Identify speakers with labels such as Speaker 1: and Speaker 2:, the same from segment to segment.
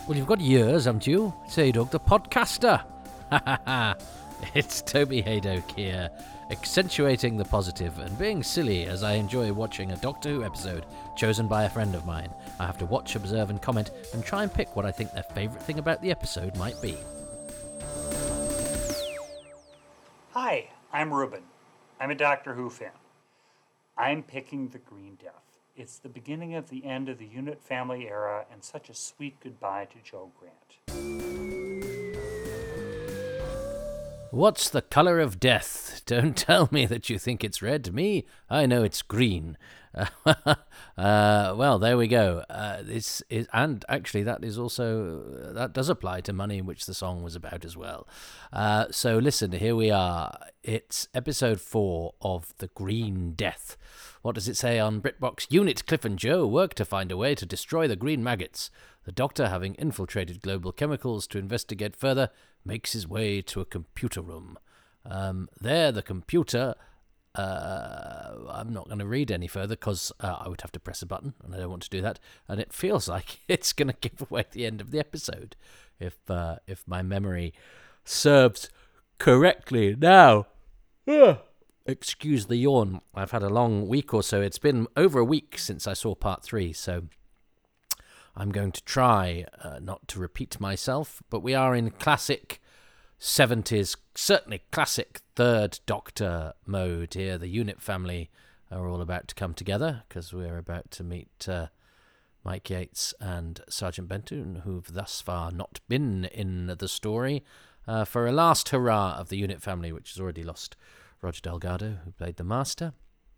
Speaker 1: Well, you've got years, haven't you? Say, Doug, the podcaster. Ha ha ha. It's Toby Haydock here, accentuating the positive and being silly as I enjoy watching a Doctor Who episode chosen by a friend of mine. I have to watch, observe and comment and try and pick what I think their favourite thing about the episode might be.
Speaker 2: Hi, I'm Ruben. I'm a Doctor Who fan. I'm picking The Green Death. It's the beginning of the end of the Unit family era and such a sweet goodbye to Jo Grant.
Speaker 1: What's the colour of death? Don't tell me that you think it's red. Me, I know it's green. Well, there we go. And actually, that does apply to Money, which the song was about as well. So listen, here we are. It's episode 4 of The Green Death. What does it say on BritBox? Unit Cliff and Joe work to find a way to destroy the green maggots. The Doctor, having infiltrated Global Chemicals to investigate further, makes his way to a computer room. There, the computer... I'm not going to read any further because I would have to press a button, and I don't want to do that. And it feels like it's going to give away the end of the episode, if my memory serves correctly. Now, excuse the yawn. I've had a long week or so. It's been over a week since I saw part 3, so I'm going to try not to repeat myself. But we are in classic 70s, certainly classic Third Doctor mode here. The Unit family are all about to come together because we're about to meet Mike Yates and Sergeant Benton, who've thus far not been in the story, for a last hurrah of the Unit family, which has already lost Roger Delgado, who played the Master.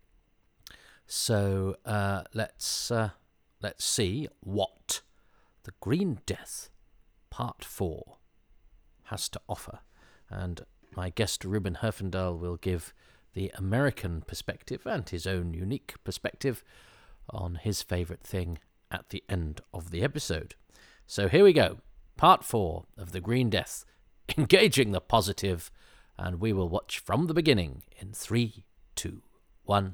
Speaker 1: So let's see what The Green Death Part 4 has to offer. And my guest Ruben Herfindahl will give the American perspective and his own unique perspective on his favourite thing at the end of the episode. So here we go. Part 4 of The Green Death, engaging the positive, and we will watch from the beginning in 3, 2, 1.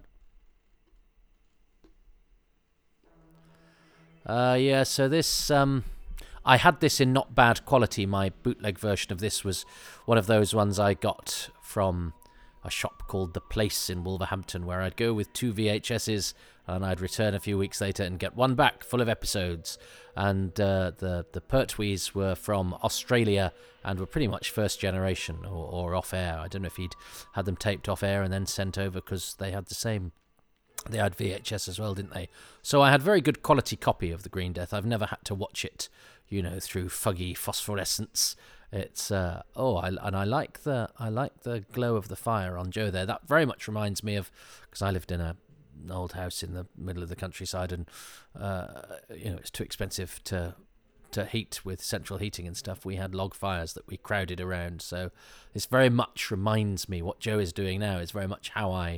Speaker 1: So this... I had this in not bad quality. My bootleg version of this was one of those ones I got from a shop called The Place in Wolverhampton, where I'd go with 2 VHSs and I'd return a few weeks later and get one back full of episodes. And the Pertwees were from Australia and were pretty much first generation or off air. I don't know if he'd had them taped off air and then sent over because they had the same. They had VHS as well, didn't they? So I had very good quality copy of The Green Death. I've never had to watch it, through fuggy phosphorescence. It's I like the glow of the fire on Joe there. That very much reminds me of, because I lived in an old house in the middle of the countryside, and it's too expensive to heat with central heating and stuff. We had log fires that we crowded around. So this very much reminds me, what Joe is doing now is very much how I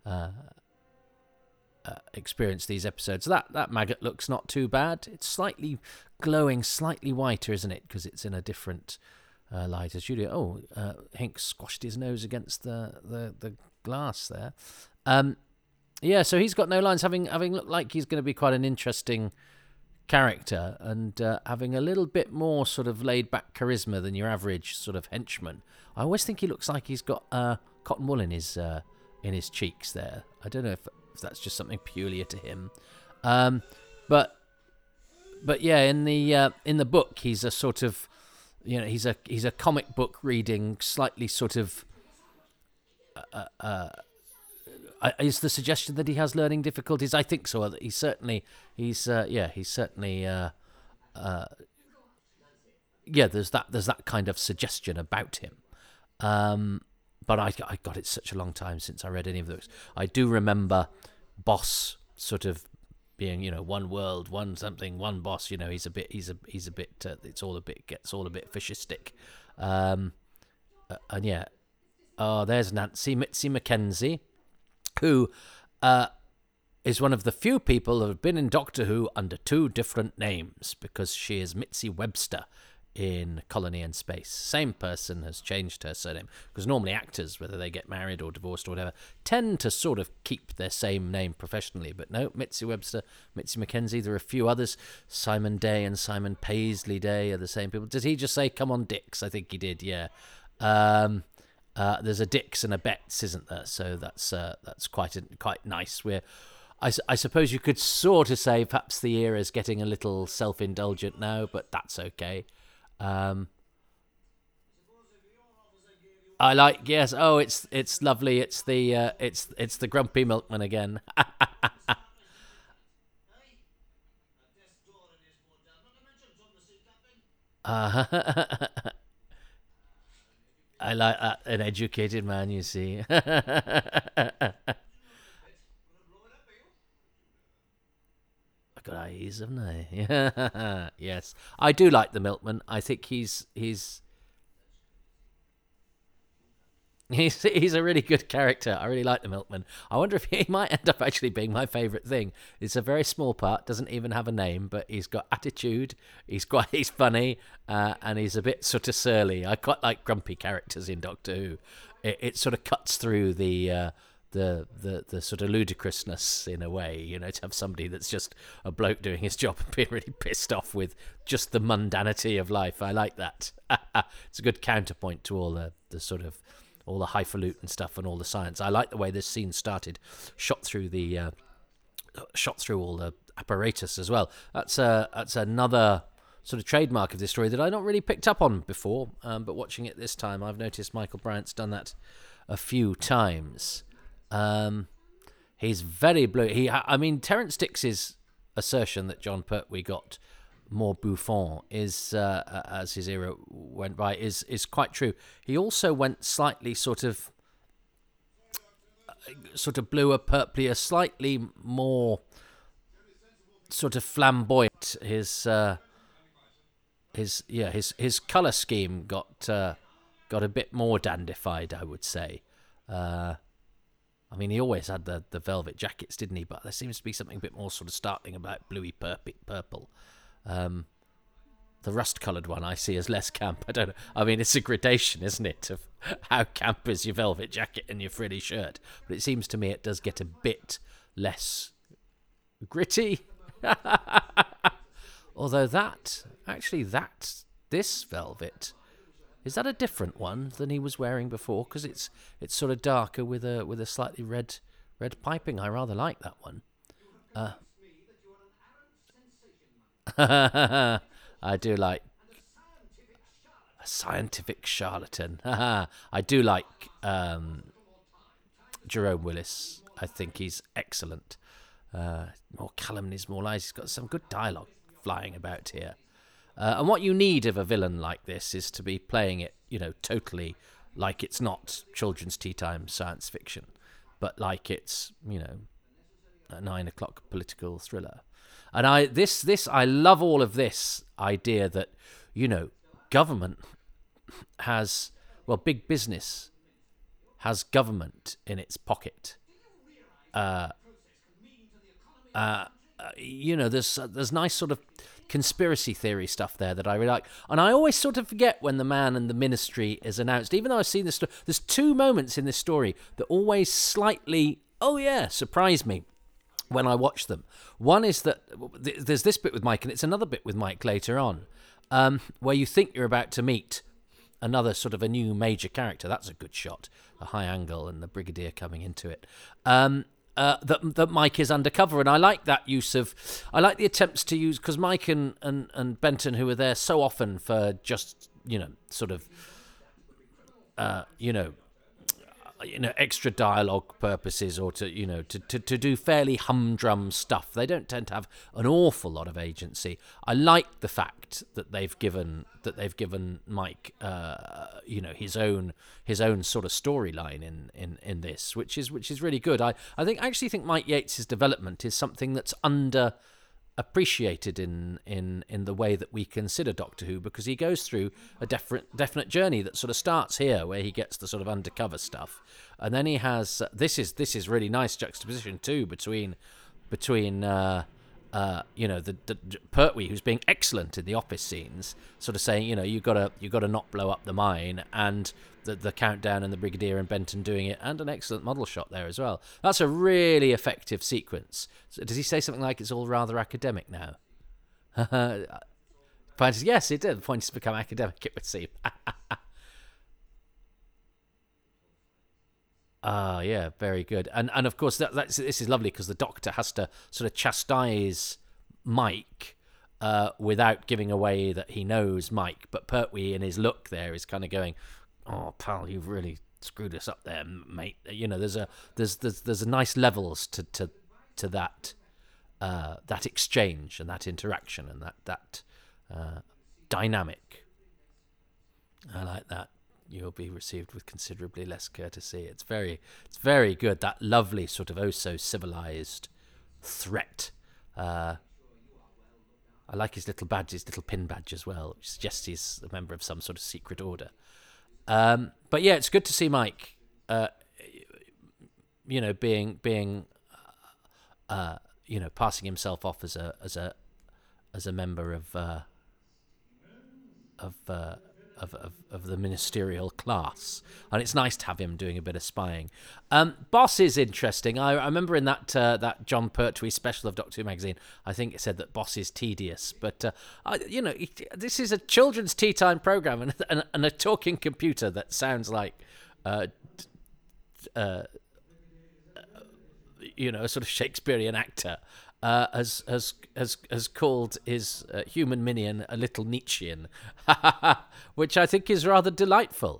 Speaker 1: experience these episodes. That maggot looks not too bad. It's slightly glowing, slightly whiter, isn't it? Because it's in a different light as you do. Hinks squashed his nose against the glass there. So he's got no lines, having looked like he's going to be quite an interesting character, and having a little bit more sort of laid back charisma than your average sort of henchman. I always think he looks like he's got cotton wool in his cheeks there. I don't know if that's just something peculiar to him, but yeah, in the book he's a sort of, he's a comic book reading, slightly sort of. Is the suggestion that he has learning difficulties? I think so. He's certainly. There's that kind of suggestion about him. But I got it such a long time since I read any of those. I do remember Boss sort of being, one world, one something, one boss. He's a bit. Gets all a bit fascistic. There's Nancy Mitzi Mackenzie, who is one of the few people who have been in Doctor Who under 2 different names, because she is Mitzi Webster in Colony in Space. Same person has changed her surname, because normally actors, whether they get married or divorced or whatever, tend to sort of keep their same name professionally. But no, Mitzi Webster, Mitzi McKenzie. There are a few others. Simon Day and Simon Paisley Day are the same people. Did he just say "Come on, Dix"? I think he did. Yeah. There's a Dix and a Betts, isn't there? So that's quite nice. I suppose you could sort of say perhaps the era is getting a little self-indulgent now, but that's okay. I like, yes. Oh, it's lovely. It's the Grumpy Milkman again. I like that, an educated man, you see. I got eyes, haven't I? Yeah. Yes, I do like the Milkman. I think he's a really good character. I really like the Milkman. I wonder if he might end up actually being my favourite thing. It's a very small part, doesn't even have a name, but he's got attitude. He's funny, and he's a bit sort of surly. I quite like grumpy characters in Doctor Who. It sort of cuts through the sort of ludicrousness in a way, to have somebody that's just a bloke doing his job and being really pissed off with just the mundanity of life. I like that. It's a good counterpoint to all the sort of all the highfalutin stuff and all the science. I like the way this scene started, shot through all the apparatus as well. That's another sort of trademark of this story that I not really picked up on before, but watching it this time, I've noticed Michael Bryant's done that a few times. He's very blue. Terence Dix's assertion that John Pertwee got more bouffant is, as his era went by, is quite true. He also went slightly sort of bluer, purplier, slightly more sort of flamboyant. His colour scheme got a bit more dandified, I would say. He always had the velvet jackets, didn't he? But there seems to be something a bit more sort of startling about bluey purple. The rust-coloured one I see as less camp. I don't know. It's a gradation, isn't it, of how camp is your velvet jacket and your frilly shirt. But it seems to me it does get a bit less gritty. Although this velvet, is that a different one than he was wearing before? Because it's sort of darker with a slightly red piping. I rather like that one. I do like a scientific charlatan. I do like Jerome Willis. I think he's excellent. More calumnies, more lies. He's got some good dialogue flying about here. And what you need of a villain like this is to be playing it, totally like it's not children's tea time science fiction, but like it's, a 9 o'clock political thriller. And I love all of this idea that, government has, big business has government in its pocket. There's nice sort of conspiracy theory stuff there that I really like. And I always sort of forget when the man and the ministry is announced, even though I've seen this. There's two moments in this story that always slightly, surprise me when I watch them. One is that there's this bit with Mike, and it's another bit with Mike later on, where you think you're about to meet another sort of a new major character. That's a good shot, a high angle, and the Brigadier coming into it. That Mike is undercover, and I like that use of. I like the attempts to use, because Mike and Benton, who are there so often for just extra dialogue purposes, or to do fairly humdrum stuff. They don't tend to have an awful lot of agency. I like the fact that they've given Mike his own sort of storyline in this, which is really good. I actually think Mike Yates's development is something that's appreciated in the way that we consider Doctor Who, because he goes through a definite journey that sort of starts here, where he gets the sort of undercover stuff, and then he has this is really nice juxtaposition too between the Pertwee, who's being excellent in the office scenes, sort of saying, you gotta not blow up the mine, and the countdown and the Brigadier and Benton doing it, and an excellent model shot there as well. That's a really effective sequence. So does he say something like it's all rather academic now? Yes, it did. The point is to become academic, it would seem. Yeah, very good. And of course, this is lovely because the Doctor has to sort of chastise Mike without giving away that he knows Mike. But Pertwee, in his look there, is kind of going, "Oh, pal, you've really screwed us up there, mate." There's a nice levels to that that exchange and that interaction and that dynamic. I like that. You'll be received with considerably less courtesy. It's very good. That lovely sort of civilized threat. I like his little badge, his little pin badge as well, which suggests he's a member of some sort of secret order. But yeah, it's good to see Mike. Being passing himself off as a member of the ministerial class, and it's nice to have him doing a bit of spying. Boss is interesting. I remember in that John Pertwee special of Doctor Who magazine, I think it said that Boss is tedious, but this is a children's tea time program, and a talking computer that sounds like a sort of Shakespearean actor has called his human minion a little Nietzschean, which I think is rather delightful.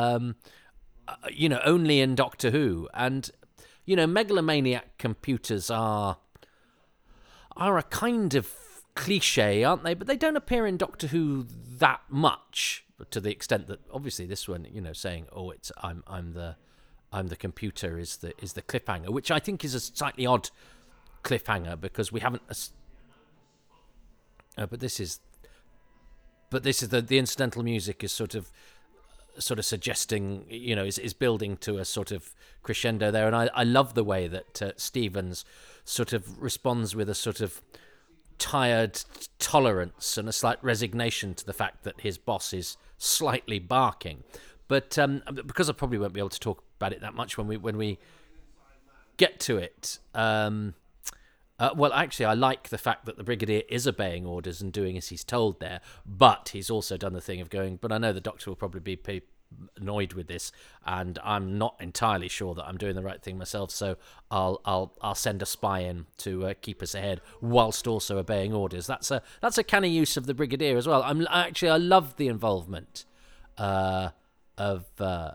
Speaker 1: Only in Doctor Who, and megalomaniac computers are a kind of cliche, aren't they? But they don't appear in Doctor Who that much, to the extent that obviously this one, saying, "Oh, it's I'm the computer" is the cliffhanger, which I think is a slightly odd cliffhanger because we haven't. But this is the incidental music is sort of suggesting, is building to a sort of crescendo there, and I love the way that Stevens sort of responds with a sort of tired tolerance and a slight resignation to the fact that his boss is slightly barking. But because I probably won't be able to talk about it that much when we get to it. Well, actually, I like the fact that the Brigadier is obeying orders and doing as he's told there, but he's also done the thing of going, but I know the Doctor will probably be annoyed with this, and I'm not entirely sure that I'm doing the right thing myself, so I'll send a spy in to keep us ahead, whilst also obeying orders. That's a canny use of the Brigadier as well. I love the involvement of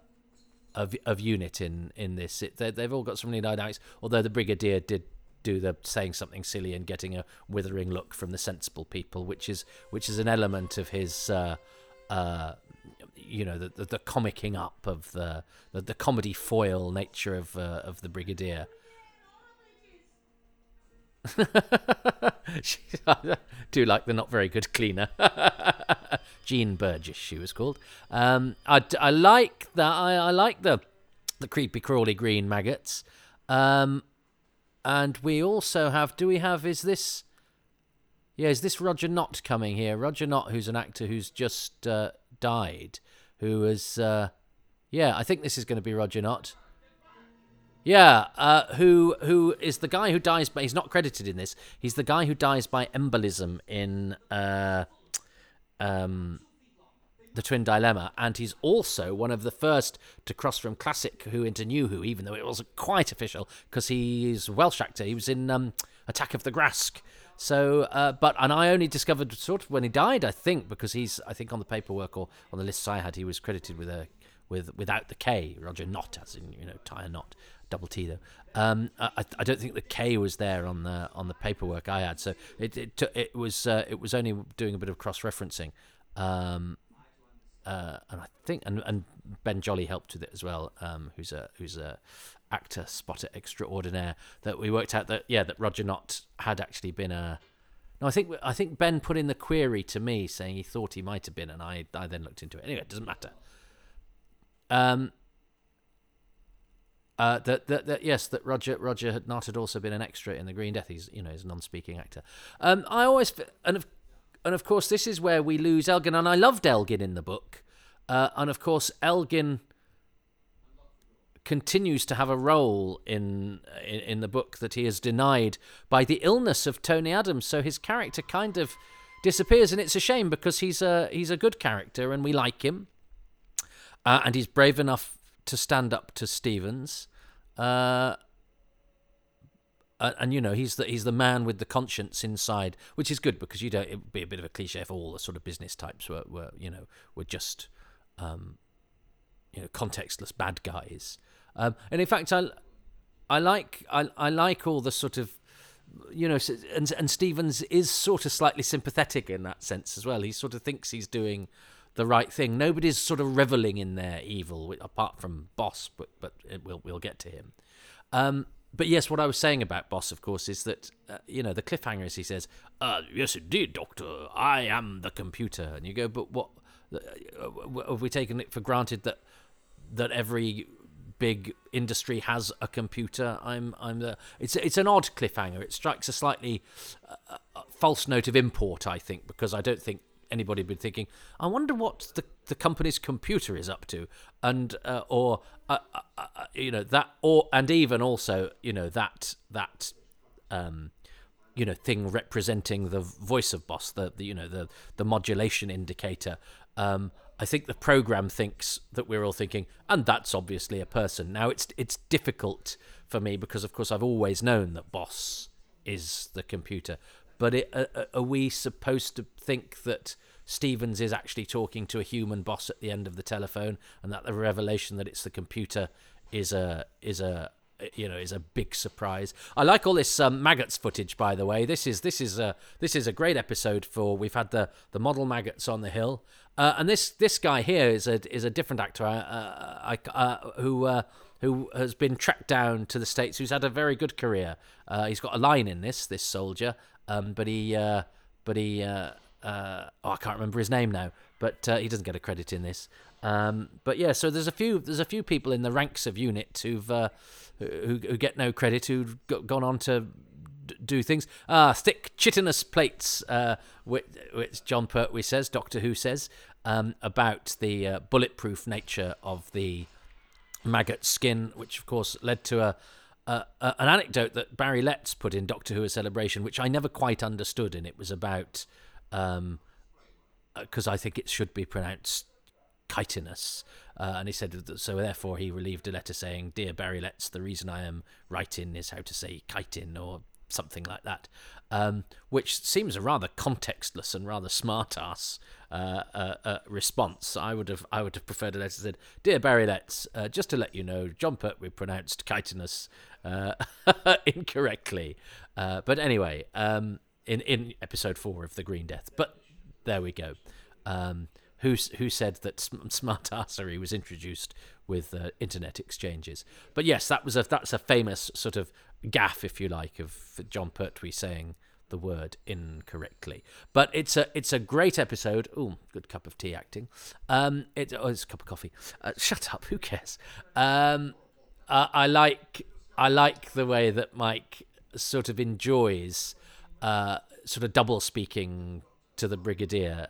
Speaker 1: Unit in this. They've all got some really dynamics, although the Brigadier did do the saying something silly and getting a withering look from the sensible people, which is an element of his the comicking up of the comedy foil nature of the Brigadier. I do like the not very good cleaner. Jean Burgess, she was called. I like that. I like the creepy crawly green maggots. And we also have. Is this Roger Knott coming here? Roger Knott, who's an actor who's just died, who is. I think this is going to be Roger Knott. Yeah, who is the guy who dies by... He's not credited in this. He's the guy who dies by embolism in The Twin Dilemma, and he's also one of the first to cross from Classic Who into New Who, even though it wasn't quite official, because he's a Welsh actor. He was in Attack of the Grask. So, and I only discovered sort of when he died, I think, because I think on the paperwork or on the lists I had, he was credited without the K, Roger Knott, as in, Tyre Knott. Double T though. I don't think the K was there on the paperwork I had, so it was only doing a bit of cross referencing, and I think and Ben Jolly helped with it as well, who's a actor spotter extraordinaire. That we worked out that Roger Knott had actually been a. No, I think Ben put in the query to me saying he thought he might have been, and I then looked into it. Anyway, it doesn't matter. That Roger had also been an extra in the Green Death. He's he's a non-speaking actor. I always and of course this is where we lose Elgin, and I loved Elgin in the book, and of course Elgin continues to have a role in the book that he is denied by the illness of Tony Adams. So his character kind of disappears, and it's a shame because he's a good character and we like him, and he's brave enough to stand up to Stevens, and he's the man with the conscience inside, which is good because it would be a bit of a cliche if all the sort of business types were just contextless bad guys. And in fact, I like all the sort of and Stevens is sort of slightly sympathetic in that sense as well. He sort of thinks he's doing the right thing. Nobody's sort of reveling in their evil, apart from Boss, but we'll get to him. But yes, what I was saying about Boss, of course, is that the cliffhanger is he says, "Yes, indeed, Doctor, I am the computer," and you go, "But what? Have we taken it for granted that every big industry has a computer? I'm the." It's an odd cliffhanger. It strikes a slightly false note of import, I think, because I don't think anybody would be thinking, I wonder what the company's computer is up to, and even also that thing representing the voice of Boss, the modulation indicator. I think the program thinks that we're all thinking, and that's obviously a person. Now it's difficult for me because of course I've always known that Boss is the computer. But are we supposed to think that Stevens is actually talking to a human boss at the end of the telephone, and that the revelation that it's the computer is a big surprise? I like all this maggots footage, by the way. This is a great episode for. We've had the model maggots on the hill, and this guy here is a different actor who has been tracked down to the States, who's had a very good career. He's got a line in this soldier. But I can't remember his name now. But he doesn't get a credit in this. But yeah, so there's a few people in the ranks of UNIT who get no credit, who've gone on to do things. Thick chitinous plates, which John Pertwee says, Doctor Who says, about the bulletproof nature of the maggot skin, which of course led to an anecdote that Barry Letts put in Doctor Who: A Celebration, which I never quite understood, and it was about because I think it should be pronounced chitinous, and he said that, so therefore he relieved a letter saying, "Dear Barry Letts, the reason I am writing is how to say chitin," or something like that, which seems a rather contextless and rather smart-ass response. I would have preferred a letter that said, "Dear Barry Letts, just to let you know, John Pertwee pronounced chitinous incorrectly." But anyway, in episode 4 of The Green Death. But there we go. Who said that smartassery was introduced with internet exchanges? But yes, that's a famous sort of gaffe, if you like, of John Pertwee saying the word incorrectly. But it's a great episode. Ooh, good cup of tea acting. It's a cup of coffee. Shut up. Who cares? I like the way that Mike sort of enjoys sort of double speaking to the Brigadier.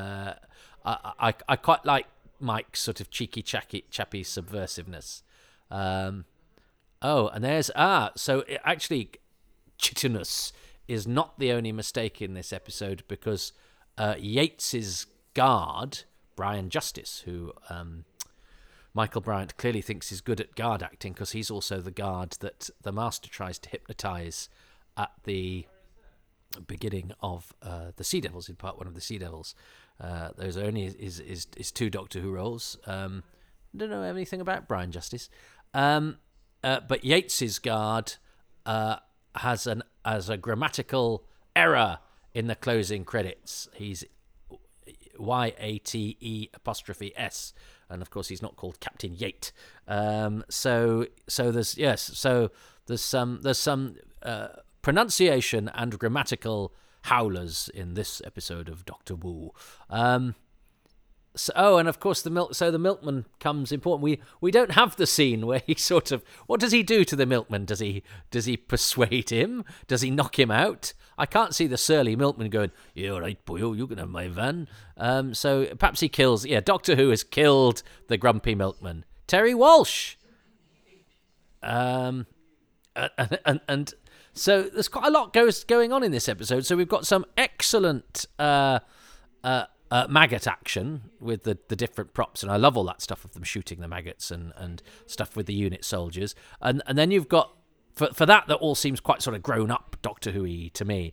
Speaker 1: I quite like Mike's sort of cheeky, chappy subversiveness. And there's so actually, chitinous is not the only mistake in this episode, because Yates's guard, Brian Justice, who Michael Bryant clearly thinks is good at guard acting, because he's also the guard that the Master tries to hypnotise at the beginning of the Sea Devils, in part 1 of the Sea Devils. There's only is 2 Doctor Who roles. Don't know anything about Brian Justice, but Yates's guard has a grammatical error in the closing credits. He's YATE', and of course he's not called Captain Yate. So there's some pronunciation and grammatical howlers in this episode of Doctor Who. So, and of course the milkman comes important. We don't have the scene where he sort of, what does he do to the milkman? Does he persuade him? Does he knock him out? I can't see the surly milkman going, "Yeah, all right, boy, you can have my van." So perhaps he kills. Yeah, Doctor Who has killed the grumpy milkman, Terry Walsh. And so there's quite a lot going on in this episode. So we've got some excellent maggot action with the different props, and I love all that stuff of them shooting the maggots and stuff with the unit soldiers. And then you've got, for that all seems quite sort of grown up Doctor Who-y to me.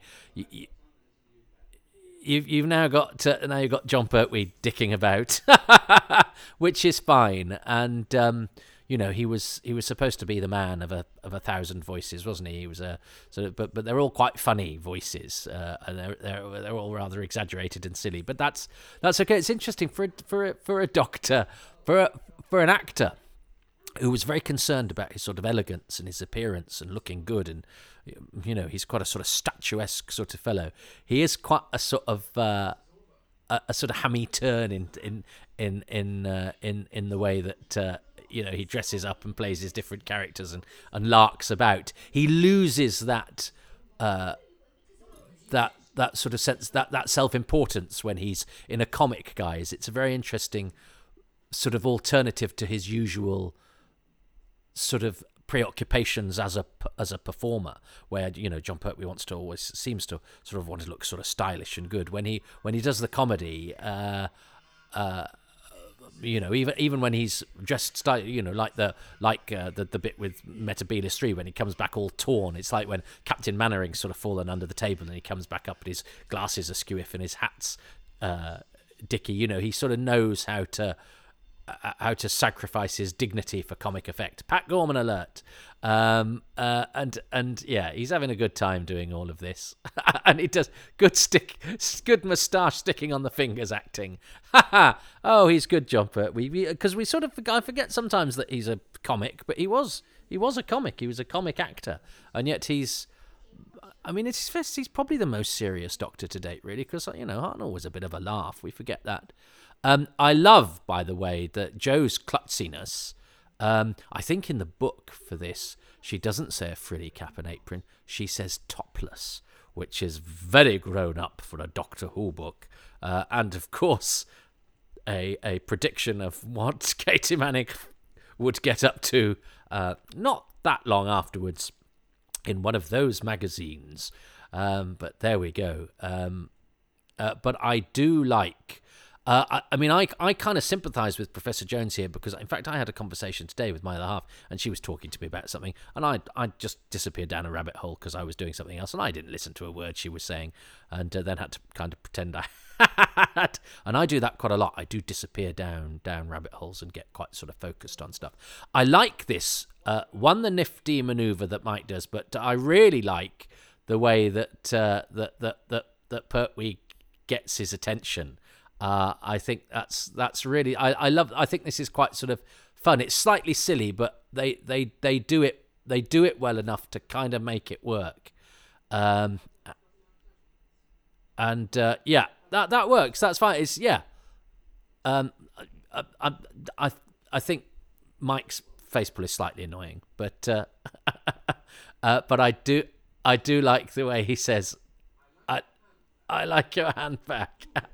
Speaker 1: You've now got Jon Pertwee dicking about, which is fine. And he was supposed to be the man of a thousand voices, wasn't he? He was but they're all quite funny voices, and they're all rather exaggerated and silly. But that's okay. It's interesting for a doctor, for an actor who was very concerned about his sort of elegance and his appearance and looking good, and he's quite a sort of statuesque sort of fellow. He is quite a sort of a sort of hammy turn in the way that. He dresses up and plays his different characters and larks about. He loses that sort of sense, that self-importance when he's in a comic guise. It's a very interesting sort of alternative to his usual sort of preoccupations as a performer, where Jon Pertwee seems to sort of want to look sort of stylish and good when he does the comedy. Even when he's dressed, like the bit with Metebelis 3 when he comes back all torn. It's like when Captain Mannering's sort of fallen under the table and he comes back up and his glasses are skewiff and his hat's dicky. He sort of knows how to sacrifice his dignity for comic effect. Pat Gorman alert. And yeah, he's having a good time doing all of this. And he does good moustache sticking on the fingers acting. Oh, he's good, Jon Pertwee. Because I forget sometimes that he's a comic, but he was a comic. He was a comic actor. And yet he's probably the most serious Doctor to date, really, because, Hartnell was a bit of a laugh. We forget that. I love, by the way, that Jo's klutziness. I think in the book for this, she doesn't say a frilly cap and apron. She says topless, which is very grown up for a Doctor Who book. And, of course, a prediction of what Katie Manning would get up to not that long afterwards in one of those magazines. But there we go. But I do like... I kind of sympathise with Professor Jones here because, in fact, I had a conversation today with my other half and she was talking to me about something and I just disappeared down a rabbit hole because I was doing something else and I didn't listen to a word she was saying and then had to kind of pretend I had. And I do that quite a lot. I do disappear down rabbit holes and get quite sort of focused on stuff. I like this, the nifty manoeuvre that Mike does, but I really like the way that Pertwee gets his attention. I think that's really I think this is quite sort of fun. It's slightly silly, but they do it well enough to kind of make it work. That works. That's fine. It's I think Mike's facepull is slightly annoying, but I do like the way he says, I like your handbag.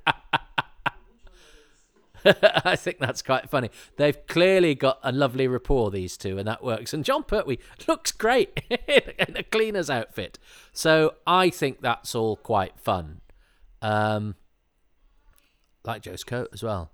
Speaker 1: I think that's quite funny. They've clearly got a lovely rapport, these two, and that works. And Jon Pertwee looks great in a cleaner's outfit. So I think that's all quite fun. Like Jo's coat as well.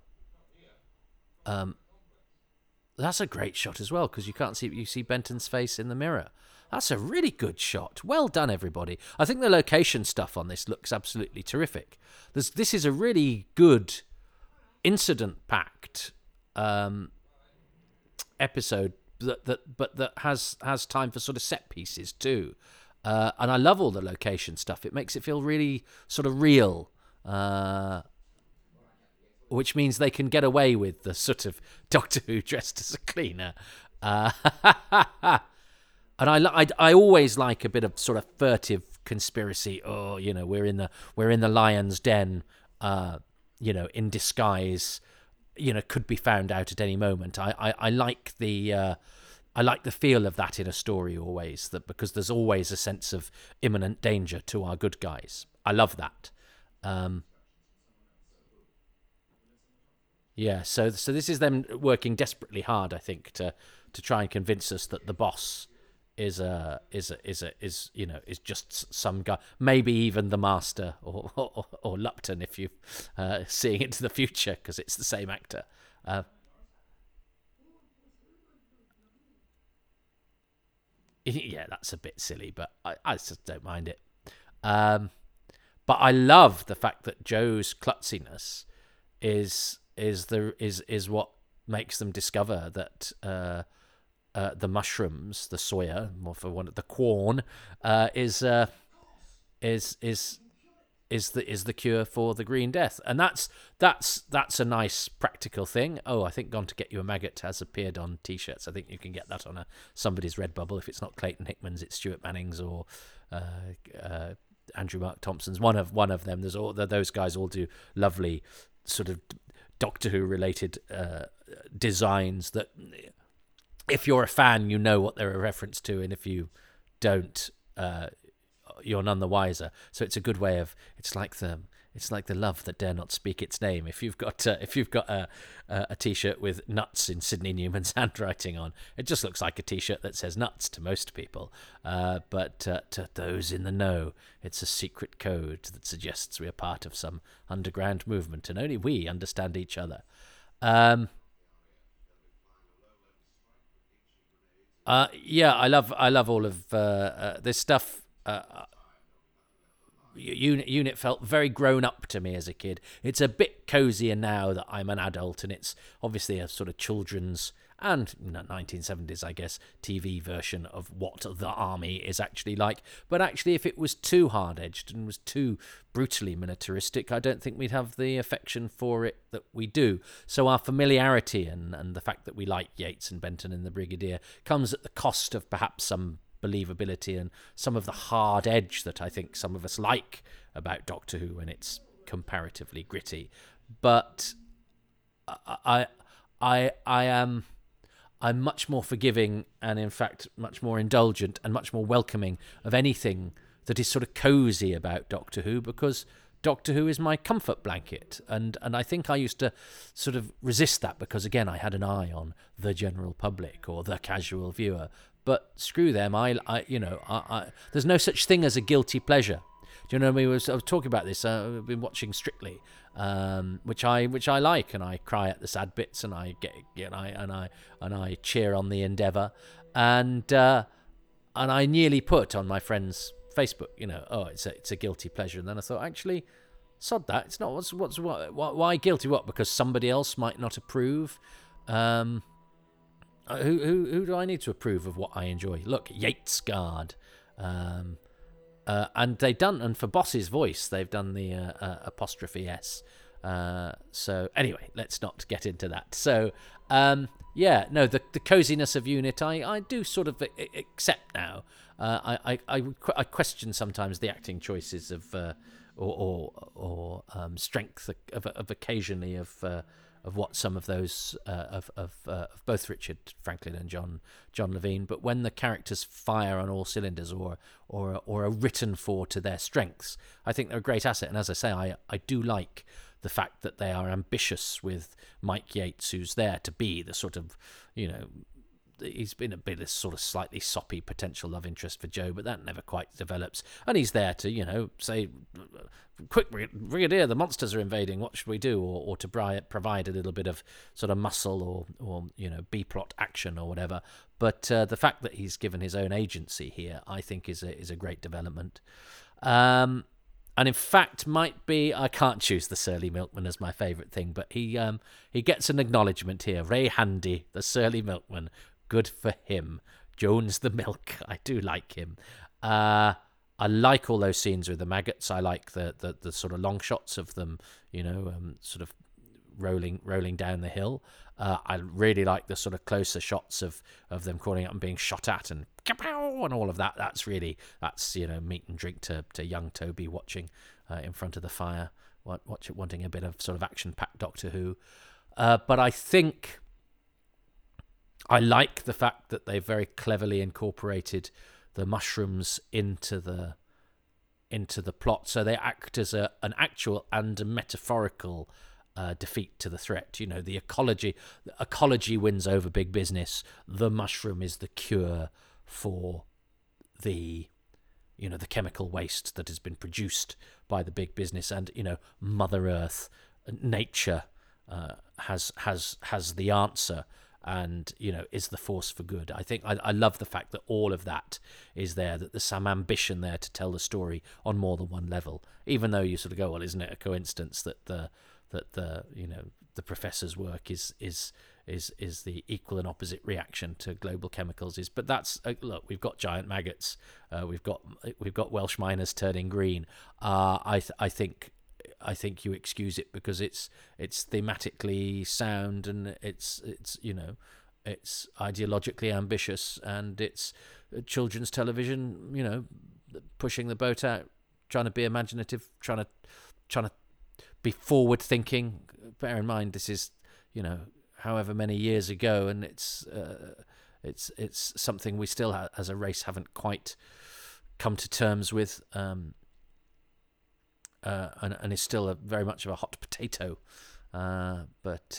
Speaker 1: That's a great shot as well, because you see Benton's face in the mirror. That's a really good shot. Well done, everybody. I think the location stuff on this looks absolutely terrific. This is a really good incident-packed episode that has time for sort of set pieces too, and I love all the location stuff. It makes it feel really sort of real, which means they can get away with the sort of Doctor Who dressed as a cleaner. And I always like a bit of sort of furtive conspiracy. We're in the lion's den. In disguise, could be found out at any moment. I like the feel of that in a story always, that because there's always a sense of imminent danger to our good guys. I love that. Yeah, so this is them working desperately hard, I think, to try and convince us that the boss is just some guy, maybe even the master or Lupton if you seeing into the future, because it's the same actor. Yeah, that's a bit silly, but I just don't mind it. But I love the fact that Joe's klutziness is what makes them discover that the mushrooms, the soya, more for one, the corn, is the cure for the Green Death, and that's a nice practical thing. Oh, I think "Gone to Get You a Maggot" has appeared on T-shirts. I think you can get that on somebody's Redbubble. If it's not Clayton Hickman's, it's Stuart Manning's or Andrew Mark Thompson's. One of them. There's those guys all do lovely sort of Doctor Who related designs that, if you're a fan, you know what they're a reference to, and if you don't, you're none the wiser. So it's a good way of it's like the love that dare not speak its name. If you've got a T-shirt with nuts in Sidney Newman's handwriting on, it just looks like a T-shirt that says nuts to most people. But to those in the know, it's a secret code that suggests we are part of some underground movement, and only we understand each other. Yeah, I love all of this stuff. Unit felt very grown up to me as a kid. It's a bit cozier now that I'm an adult, and it's obviously a sort of children's and 1970s, I guess, TV version of what the army is actually like. But actually, if it was too hard-edged and was too brutally militaristic, I don't think we'd have the affection for it that we do. So our familiarity and the fact that we like Yates and Benton and the Brigadier comes at the cost of perhaps some believability and some of the hard edge that I think some of us like about Doctor Who when it's comparatively gritty. But I'm much more forgiving and, in fact, much more indulgent and much more welcoming of anything that is sort of cozy about Doctor Who, because Doctor Who is my comfort blanket. And I think I used to sort of resist that because, again, I had an eye on the general public or the casual viewer. But screw them. There's no such thing as a guilty pleasure. Do you know what I mean? I was talking about this. I've been watching Strictly, which I like, and I cry at the sad bits, and I cheer on the endeavour, and I nearly put on my friend's Facebook, it's a guilty pleasure, and then I thought, actually, sod that. It's not. Why guilty? What? Because somebody else might not approve. Who do I need to approve of what I enjoy? Look, Yates Guard. And they've done, and for Boss's voice, they've done the apostrophe S. So anyway, let's not get into that. So the coziness of Unit, I do sort of accept now. I question sometimes the acting choices of or strength of occasionally of what some of those of both Richard Franklin and John Levine, but when the characters fire on all cylinders or are written for to their strengths, I think they're a great asset. And as I say, I do like the fact that they are ambitious with Mike Yates, who's there to be the sort of, he's been a bit of sort of slightly soppy potential love interest for Joe, but that never quite develops. And he's there to, say, quick, Brigadier, the monsters are invading, what should we do? Or to provide a little bit of sort of muscle or B-plot action or whatever. But the fact that he's given his own agency here, I think is a great development. And in fact, might be, I can't choose the Surly Milkman as my favourite thing, but he gets an acknowledgement here. Ray Handy, the Surly Milkman, good for him. Jones the Milk, I do like him. I like all those scenes with the maggots. I like the sort of long shots of them, sort of rolling down the hill. I really like the sort of closer shots of them crawling up and being shot at and kapow and all of that. That's meat and drink to young Toby watching in front of the fire, wanting a bit of sort of action-packed Doctor Who. But I think I like the fact that they very cleverly incorporated the mushrooms into the plot, so they act as an actual and a metaphorical defeat to the threat. You know, the ecology wins over big business. The mushroom is the cure for the chemical waste that has been produced by the big business, and Mother Earth, nature has the answer, and is the force for good. I think I love the fact that all of that is there, that there's some ambition there to tell the story on more than one level, even though you sort of go, well, isn't it a coincidence that the professor's work is the equal and opposite reaction to global chemicals is. But that's look, we've got giant maggots, we've got Welsh miners turning green. I think you excuse it because it's thematically sound, and it's ideologically ambitious, and it's children's television, pushing the boat out, trying to be imaginative, trying to be forward thinking. Bear in mind, this is however many years ago, and it's something we still as a race haven't quite come to terms with. And is still very much of a hot potato, but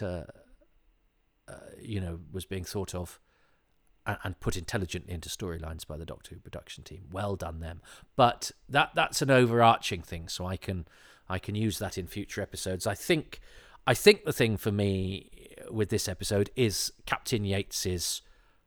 Speaker 1: was being thought of and put intelligently into storylines by the Doctor Who production team. Well done them. But that's an overarching thing, so I can use that in future episodes. I think the thing for me with this episode is Captain Yates's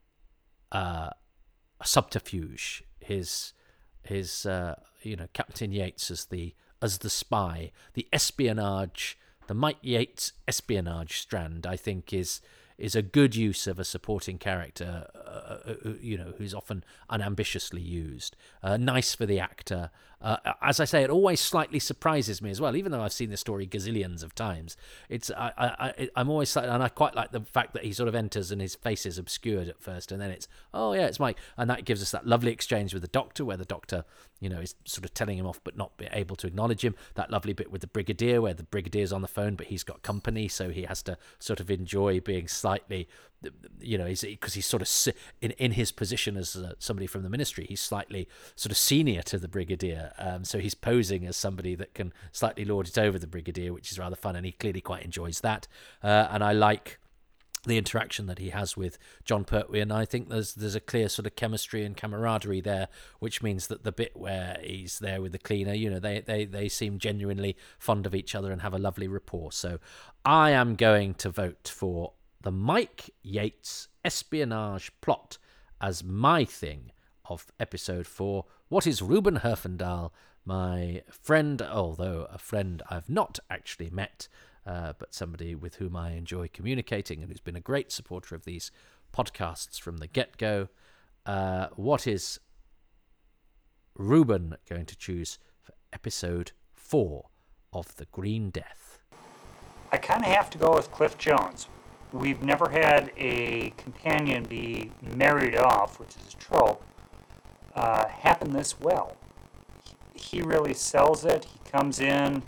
Speaker 1: subterfuge. His Captain Yates as the spy, the espionage, the Mike Yates espionage strand, I think is a good use of a supporting character, who's often unambitiously used. Nice for the actor. As I say, it always slightly surprises me as well, even though I've seen the story gazillions of times. I'm always slightly, and I quite like the fact that he sort of enters and his face is obscured at first, and then it's, oh yeah, it's Mike, and that gives us that lovely exchange with the Doctor, where the Doctor, is sort of telling him off but not be able to acknowledge him. That lovely bit with the Brigadier, where the Brigadier's on the phone but he's got company, so he has to sort of enjoy being slightly, because he's sort of in his position as somebody from the Ministry, he's slightly sort of senior to the Brigadier, so he's posing as somebody that can slightly lord it over the Brigadier, which is rather fun, and he clearly quite enjoys that. And I like the interaction that he has with John Pertwee, and I think there's a clear sort of chemistry and camaraderie there, which means that the bit where he's there with the cleaner, they seem genuinely fond of each other and have a lovely rapport. So I am going to vote for the Mike Yates espionage plot as my thing of episode 4. What is Ruben Herfindahl, my friend, although a friend I've not actually met, but somebody with whom I enjoy communicating and who's been a great supporter of these podcasts from the get-go. What is Ruben going to choose for episode 4 of The Green Death?
Speaker 2: I kind of have to go with Cliff Jones. We've never had a companion be married off, which is a trope, happen this well. He really sells it. He comes in.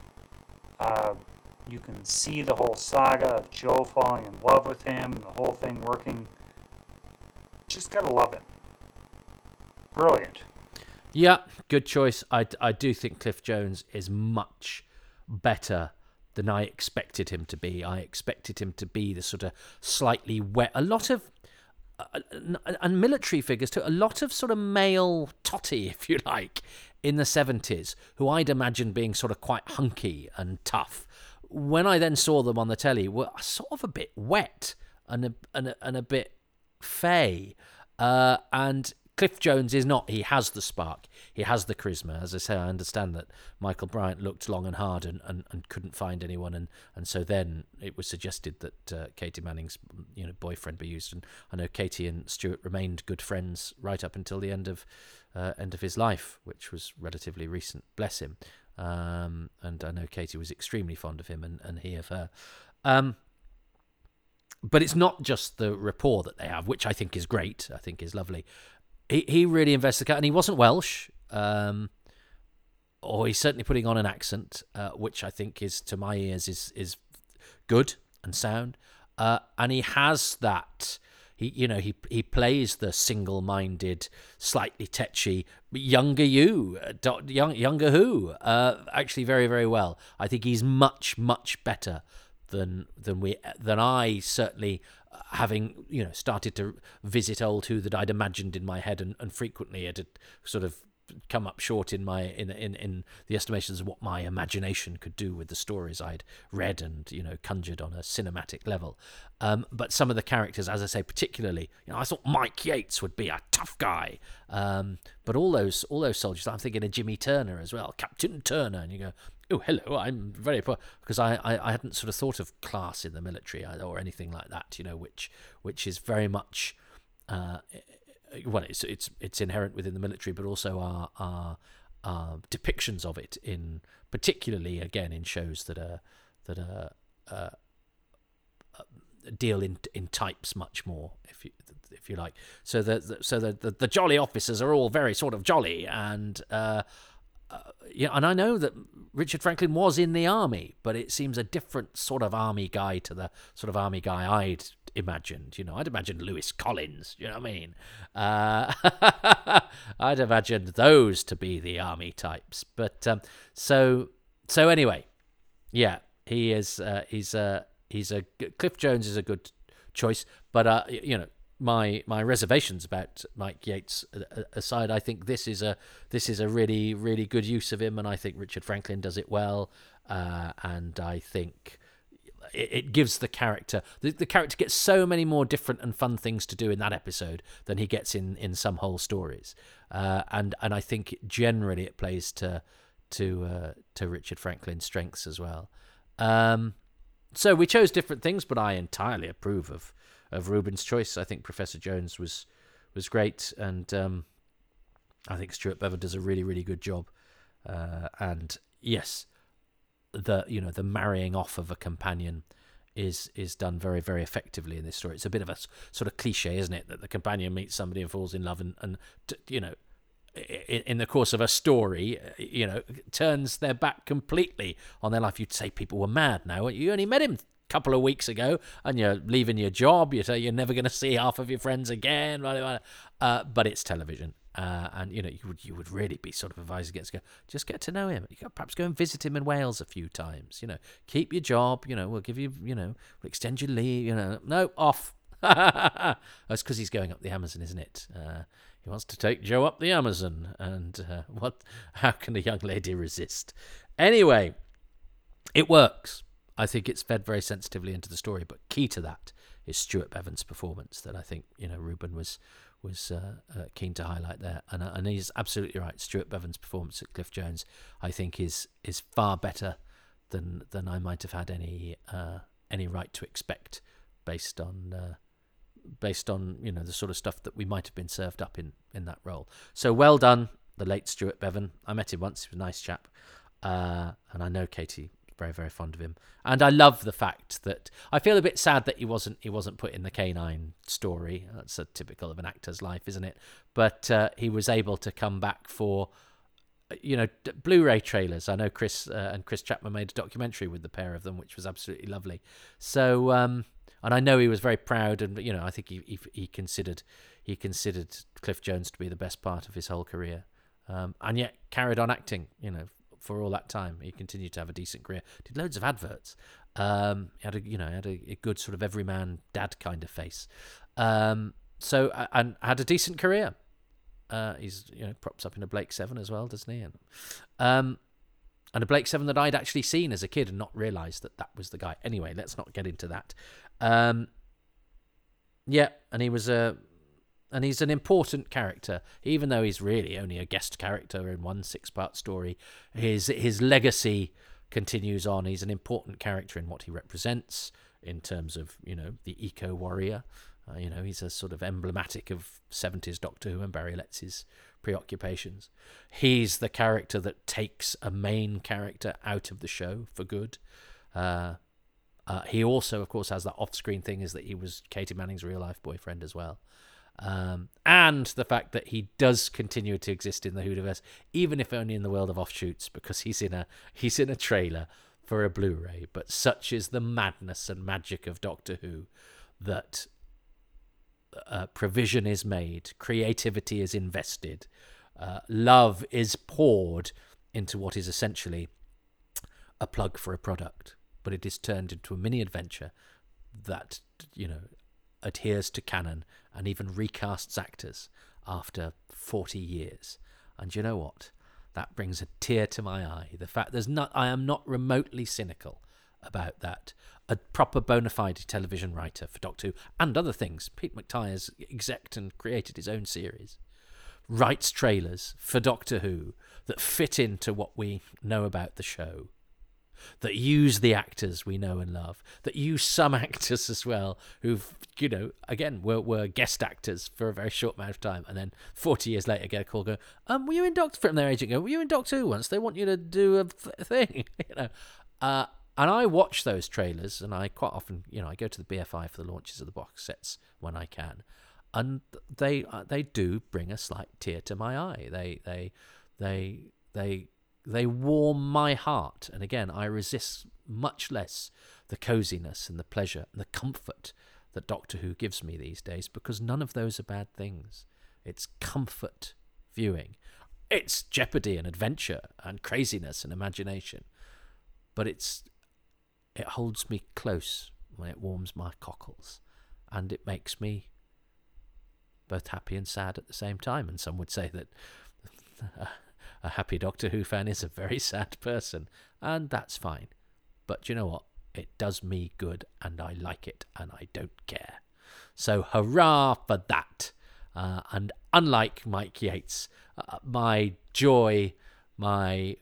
Speaker 2: You can see the whole saga of Jo falling in love with him, and the whole thing working. Just gotta love it. Brilliant.
Speaker 1: Yeah, good choice. I do think Cliff Jones is much better than I expected him to be. I expected him to be the sort of slightly wet, a lot of, and military figures too, a lot of sort of male totty, if you like, in the 70s, who I'd imagine being sort of quite hunky and tough. When I then saw them on the telly, were sort of a bit wet and a bit fey. And Cliff Jones is not. He has the spark. He has the charisma. As I say, I understand that Michael Bryant looked long and hard and couldn't find anyone, and so then it was suggested that Katie Manning's boyfriend be used. And I know Katie and Stuart remained good friends right up until the end of his life, which was relatively recent. Bless him. And I know Katie was extremely fond of him, and he of her. But it's not just the rapport that they have, which I think is great. I think is lovely. He really invests the cat, and he wasn't Welsh, or he's certainly putting on an accent, which I think is, to my ears, is good. and sound, and he has that. He plays the single-minded, slightly tetchy younger younger who actually very, very well. I think he's much, much better than I certainly, having started to visit old Who that I'd imagined in my head, and frequently it had sort of come up short in the estimations of what my imagination could do with the stories I'd read and conjured on a cinematic level. But some of the characters, as I say, particularly, I thought Mike Yates would be a tough guy. But all those soldiers, I'm thinking of Jimmy Turner as well, Captain Turner, and you go, oh, hello, I'm very poor, because I hadn't sort of thought of class in the military or anything like that, which is very much. Well, it's inherent within the military, but also our depictions of it, in particularly again in shows that deal in types much more, if you like. So the jolly officers are all very sort of jolly, and and I know that Richard Franklin was in the army, but it seems a different sort of army guy to the sort of army guy I'd imagined. I'd imagined Lewis Collins, you know what I mean? I'd imagined those to be the army types. But so anyway, yeah, he is. He's a Cliff Jones is a good choice, but my reservations about Mike Yates aside, I think this is a really, really good use of him, and I think Richard Franklin does it well, and I think it gives the character the character gets so many more different and fun things to do in that episode than he gets in some whole stories, and I think generally it plays to Richard Franklin's strengths as well. So we chose different things, but I entirely approve of Ruben's choice. I think Professor Jones was great, and I think Stuart Bevan does a really, really good job. And yes, the marrying off of a companion is done very, very effectively in this story. It's a bit of a sort of cliche, isn't it, that the companion meets somebody and falls in love, and in the course of a story, turns their back completely on their life. You'd say people were mad now. You only met him a couple of weeks ago, and you're leaving your job. You say you're never going to see half of your friends again. But it's television, and you would really be sort of advised against just get to know him. You could perhaps go and visit him in Wales a few times. Keep your job. We'll give you. We'll extend your leave. No, off. That's because he's going up the Amazon, isn't it? He wants to take Joe up the Amazon, and how can a young lady resist? Anyway, it works. I think it's fed very sensitively into the story, but key to that is Stuart Bevan's performance, that I think Ruben was keen to highlight there, and he's absolutely right. Stuart Bevan's performance at Cliff Jones, I think, is far better than I might have had any right to expect, based on the sort of stuff that we might have been served up in that role. So well done, the late Stuart Bevan. I met him once. He was a nice chap, and I know Katie is very, very fond of him. And I love the fact that I feel a bit sad that he wasn't put in the K9 story. That's a typical of an actor's life, isn't it? But he was able to come back for Blu-ray trailers. I know Chris and Chris Chapman made a documentary with the pair of them, which was absolutely lovely. So and I know he was very proud, and I think he considered Cliff Jones to be the best part of his whole career, and yet carried on acting. For all that time, he continued to have a decent career. Did loads of adverts. He had a good sort of everyman dad kind of face. So and had a decent career. He's props up in a Blake 7 as well, doesn't he? And a Blake 7 that I'd actually seen as a kid and not realised that was the guy. Anyway, let's not get into that. Yeah, and he's an important character, even though he's really only a guest character in one 6-part story. His legacy continues on. He's an important character in what he represents in terms of the eco warrior. He's a sort of emblematic of 70s Doctor Who and Barry Letts's preoccupations. He's the character that takes a main character out of the show for good. He also, of course, has that off-screen thing, is that he was Katie Manning's real-life boyfriend as well. And the fact that he does continue to exist in the Whoviverse, even if only in the world of offshoots, because he's in a trailer for a Blu-ray, but such is the madness and magic of Doctor Who that provision is made, creativity is invested, love is poured into what is essentially a plug for a product, but it is turned into a mini adventure that, adheres to canon and even recasts actors after 40 years. And you know what? That brings a tear to my eye. The fact I am not remotely cynical about that. A proper bona fide television writer for Doctor Who and other things. Pete McTighe execed and created his own series. Writes trailers for Doctor Who that fit into what we know about the show. That use the actors we know and love. That use some actors as well who've, again, were guest actors for a very short amount of time. And then 40 years later get a call going, were you in Doctor Who? From their agent go, were you in Doctor Who once? They want you to do a thing. And I watch those trailers, and I quite often, I go to the BFI for the launches of the box sets when I can. And they do bring a slight tear to my eye. They warm my heart. And again, I resist much less the coziness and the pleasure and the comfort that Doctor Who gives me these days, because none of those are bad things. It's comfort viewing. It's jeopardy and adventure and craziness and imagination. But it holds me close when it warms my cockles. And it makes me both happy and sad at the same time. And some would say that a happy Doctor Who fan is a very sad person, and that's fine. But you know what? It does me good, and I like it, and I don't care. So hurrah for that! And unlike Mike Yates, my joy, my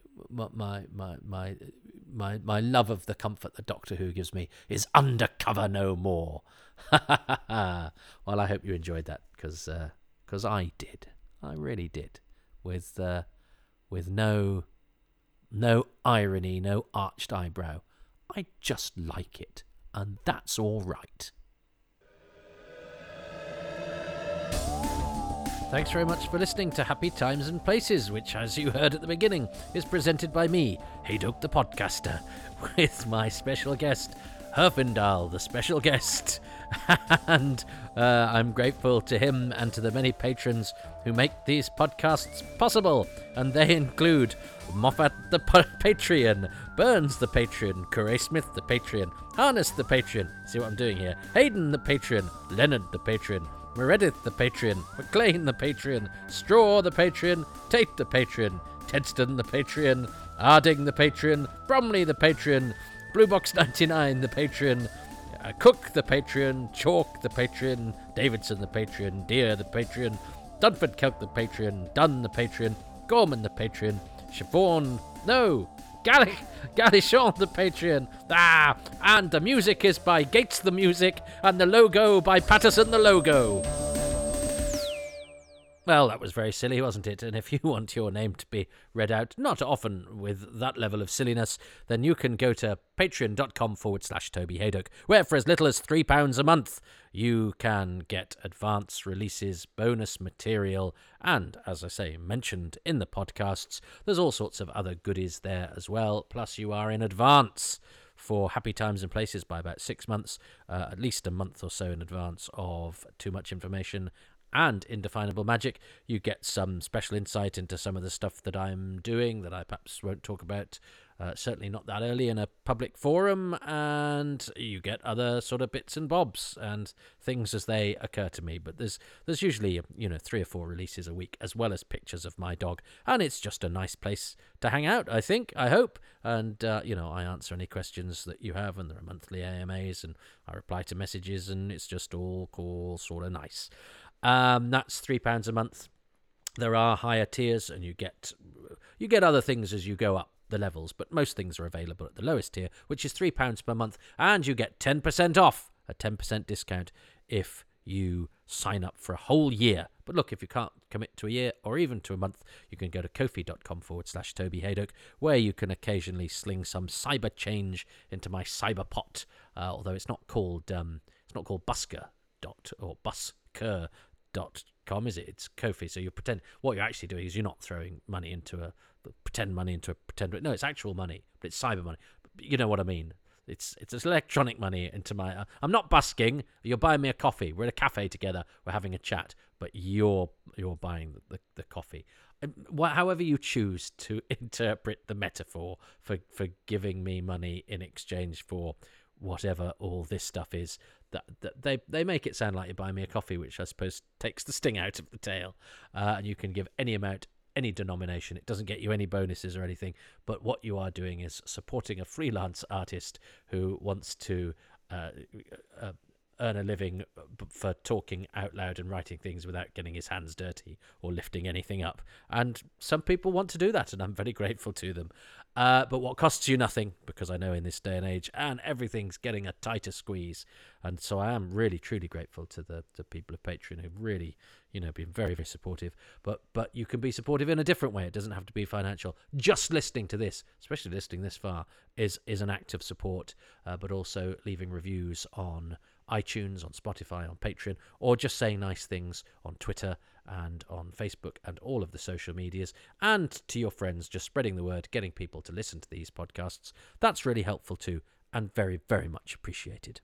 Speaker 1: love of the comfort that Doctor Who gives me is undercover no more. Well, I hope you enjoyed that, because I did. I really did. With no irony, no arched eyebrow. I just like it, and that's all right. Thanks very much for listening to Happy Times and Places, which, as you heard at the beginning, is presented by me, Haydock the Podcaster, with my special guest, Herfindahl, the special guest. And I'm grateful to him and to the many patrons who make these podcasts possible. And they include Moffat the Patreon, Burns the Patreon, Corey Smith the Patreon, Harness the Patreon, see what I'm doing here, Hayden the Patreon, Leonard the Patreon, Meredith the Patreon, McLean the Patreon, Straw the Patreon, Tate the Patreon, Tedston the Patreon, Arding the Patreon, Bromley the Patreon, Bluebox99 the Patreon, Cook the Patreon, Chalk the Patreon, Davidson the Patreon, Deer the Patreon, Dunford Kelk the Patreon, Dunn the Patreon, Gorman the Patreon, Siobhan, no, Galishon the Patreon, and the music is by Gates the Music, and the logo by Patterson the Logo. Well, that was very silly, wasn't it? And if you want your name to be read out, not often with that level of silliness, then you can go to patreon.com/Toby Haydock, where for as little as £3 a month, you can get advance releases, bonus material, and, as I say, mentioned in the podcasts, there's all sorts of other goodies there as well. Plus, you are in advance for Happy Times and Places by about 6 months, at least a month or so in advance of Too Much Information and Indefinable Magic. You get some special insight into some of the stuff that I'm doing that I perhaps won't talk about, certainly not that early in a public forum, and you get other sort of bits and bobs and things as they occur to me. But there's usually 3 or 4 releases a week, as well as pictures of my dog, and it's just a nice place to hang out, I hope. And I answer any questions that you have, and there are monthly AMAs, and I reply to messages, and it's just all cool, sort of nice. That's £3 a month. There are higher tiers, and you get other things as you go up the levels, but most things are available at the lowest tier, which is £3 per month, and you get 10% off, a 10% discount if you sign up for a whole year. But look, if you can't commit to a year or even to a month, you can go to ko-fi.com/Toby Haydock, where you can occasionally sling some cyber change into my cyber pot, although it's not called Busker or Busker.com, is it? It's Ko-fi. So you pretend what you're actually doing is you're not throwing money into pretend. No, it's actual money, but it's cyber money. you know what I mean. It's electronic money into my. I'm not busking. You're buying me a coffee. We're at a cafe together. We're having a chat, but you're buying the coffee. However you choose to interpret the metaphor for giving me money in exchange for whatever all this stuff is, that they make it sound like you're buying me a coffee, which I suppose takes the sting out of the tale. And you can give any amount, any denomination. It doesn't get you any bonuses or anything, but what you are doing is supporting a freelance artist who wants to earn a living for talking out loud and writing things without getting his hands dirty or lifting anything up. And some people want to do that, and I'm very grateful to them. But what costs you nothing, because I know in this day and age, and everything's getting a tighter squeeze. And so I am really, truly grateful to the people of Patreon who've really, been very, very supportive. But you can be supportive in a different way. It doesn't have to be financial. Just listening to this, especially listening this far, is an act of support. But also leaving reviews on iTunes, on Spotify, on Patreon, or just saying nice things on Twitter and on Facebook and all of the social medias, and to your friends, just spreading the word, getting people to listen to these podcasts. That's really helpful too, and very, very much appreciated.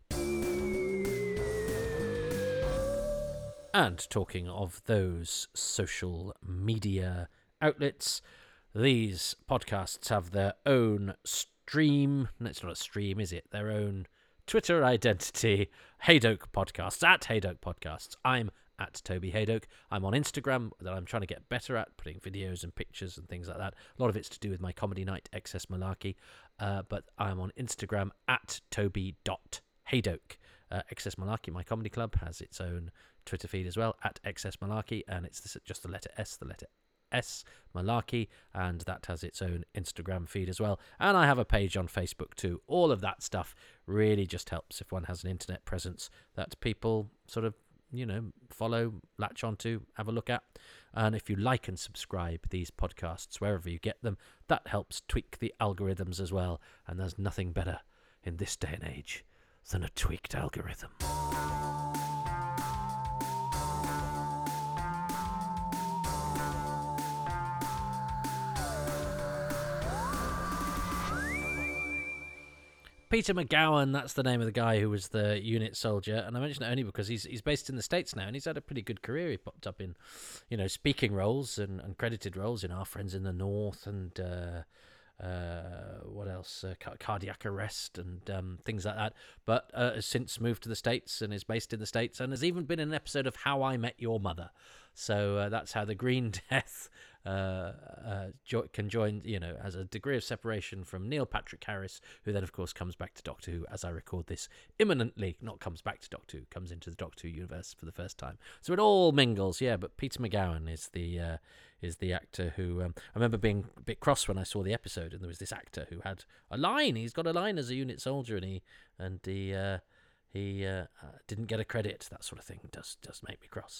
Speaker 1: And talking of those social media outlets, these podcasts have their own stream. No, it's not a stream, is it? Their own Twitter identity, Haydoke Podcasts, at Haydoke Podcasts. I'm at Toby Haydoke. I'm on Instagram, that I'm trying to get better at, putting videos and pictures and things like that. A lot of it's to do with my comedy night, Excess Malarkey, but I'm on Instagram at Toby.Haydoke. Excess Malarkey, my comedy club, has its own Twitter feed as well, at Excess Malarkey, and it's just the letter S, Malarkey, and that has its own Instagram feed as well. And I have a page on Facebook too. All of that stuff really just helps if one has an internet presence that people sort of, follow, latch onto, have a look at. And if you like and subscribe these podcasts wherever you get them, that helps tweak the algorithms as well. And there's nothing better in this day and age than a tweaked algorithm. Peter McGowan, that's the name of the guy who was the unit soldier, and I mention it only because he's based in the States now, and he's had a pretty good career. He popped up in, speaking roles and credited roles in Our Friends in the North and what else? Cardiac Arrest and things like that. But has since moved to the States and is based in the States, and has even been in an episode of How I Met Your Mother. So that's how the Green Death can join, as a degree of separation from Neil Patrick Harris, who then, of course, comes back to Doctor Who as I record this imminently. Not comes back to Doctor Who, comes into the Doctor Who universe for the first time. So it all mingles, yeah. But Peter McGowan is the actor who I remember being a bit cross when I saw the episode, and there was this actor who had a line. He's got a line as a unit soldier, and he didn't get a credit. That sort of thing does make me cross.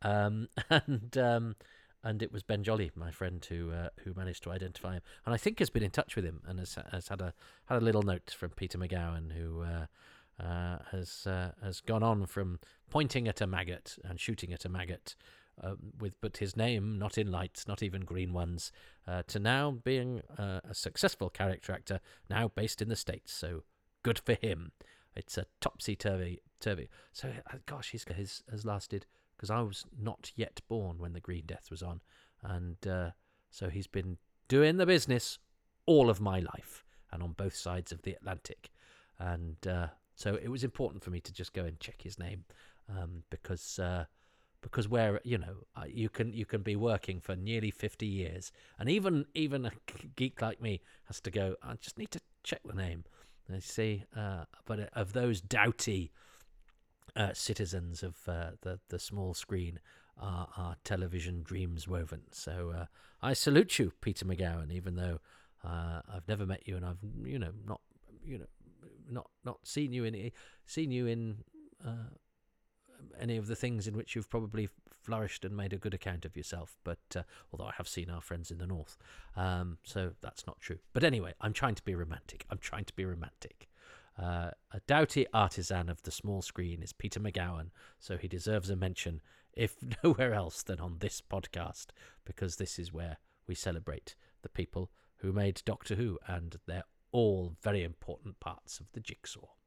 Speaker 1: And it was Ben Jolly, my friend, who managed to identify him, and I think has been in touch with him and has had a little note from Peter McGowan, who has gone on from pointing at a maggot and shooting at a maggot but his name not in lights, not even green ones, to now being a successful character actor, now based in the States. So good for him. It's a topsy-turvy. So, gosh, his has lasted, because I was not yet born when the Green Death was on. And so he's been doing the business all of my life, and on both sides of the Atlantic. And so it was important for me to just go and check his name, because where, you can be working for nearly 50 years, and even a geek like me has to go, I just need to check the name. And you see, but of those doughty citizens of the small screen are television dreams woven. So I salute you, Peter McGowan, even though I've never met you, and I've not seen you in any of the things in which you've probably flourished and made a good account of yourself. But although I have seen Our Friends in the North, so that's not true. But anyway, I'm trying to be romantic. A doughty artisan of the small screen is Peter McGowan, so he deserves a mention, if nowhere else than on this podcast, because this is where we celebrate the people who made Doctor Who and their all very important parts of the jigsaw.